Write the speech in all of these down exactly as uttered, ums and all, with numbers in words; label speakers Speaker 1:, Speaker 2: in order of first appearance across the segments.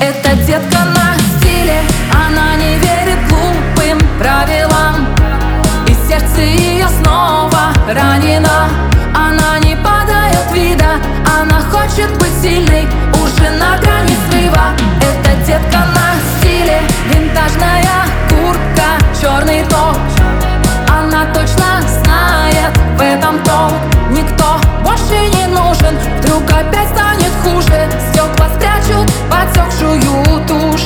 Speaker 1: Эта детка на стиле, она не верит глупым правилам, и сердце ее снова ранено. Она не подает вида, она хочет быть сильной, уже на грани срыва. Эта детка на стиле, винтажная куртка, черный топ. Она точно знает, в этом толк. Никто больше не нужен, вдруг опять станет хуже. Стекла спрячут потекшую тушь.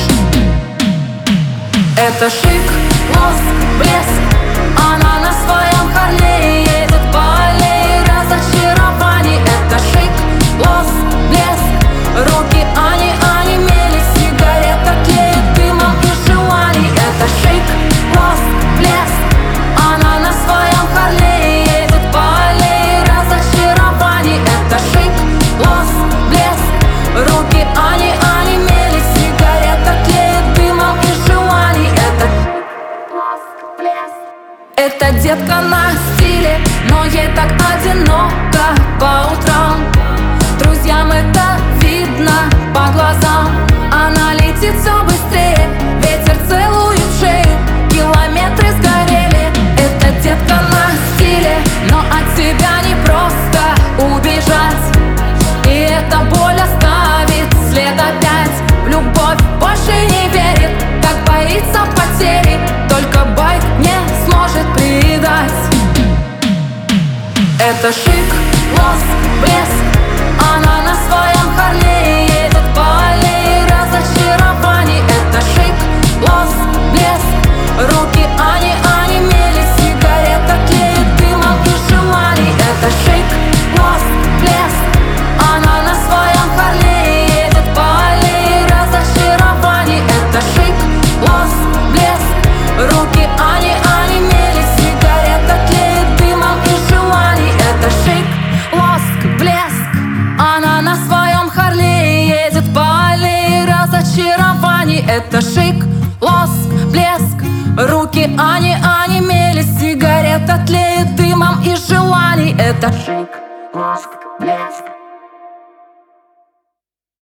Speaker 1: Это шик, лоск, блеск. Она на своем Харлее едет по аллее разочарований. Это шик, лоск, блеск. Руки они онемели, сигарета тлеет дымом и желаний. Это шик, лоск, блеск. Она на своем Харлее едет по аллее разочарований. Это шик, лоск, блеск. Руки они онемели, сигарета тлеет дымом и желаний. Это лоск, блеск. Эта детка на стиле, но ей так одиноко по утрам. Друзьям это видно по глазам. Она летит все быстрее, ветер целует шею, километры сгорели. Эта детка на стиле, но от себя не просто убежать. И эта боль оставит след опять. В любовь больше не верит, как боится потери. Только байк не сможет предать. Это шик, лоск, блеск. Она на своем Харлее едет по аллее разочарований. Это шик, лоск, блеск. Руки они онемели, сигарета тлеет дымом и желаний. Это шик, лоск, блеск. Она на своем Харлее едет по аллее разочарований. Это шик, лоск, блеск. Руки они онемели, сигарета тлеет дымом и желаний. Это шик, лоск, блеск. Она на своем Харлее едет по аллее разочарований. Это шик, лоск, блеск. Руки они онемели, сигарета тлеет дымом и желаний. Это шик, лоск, блеск.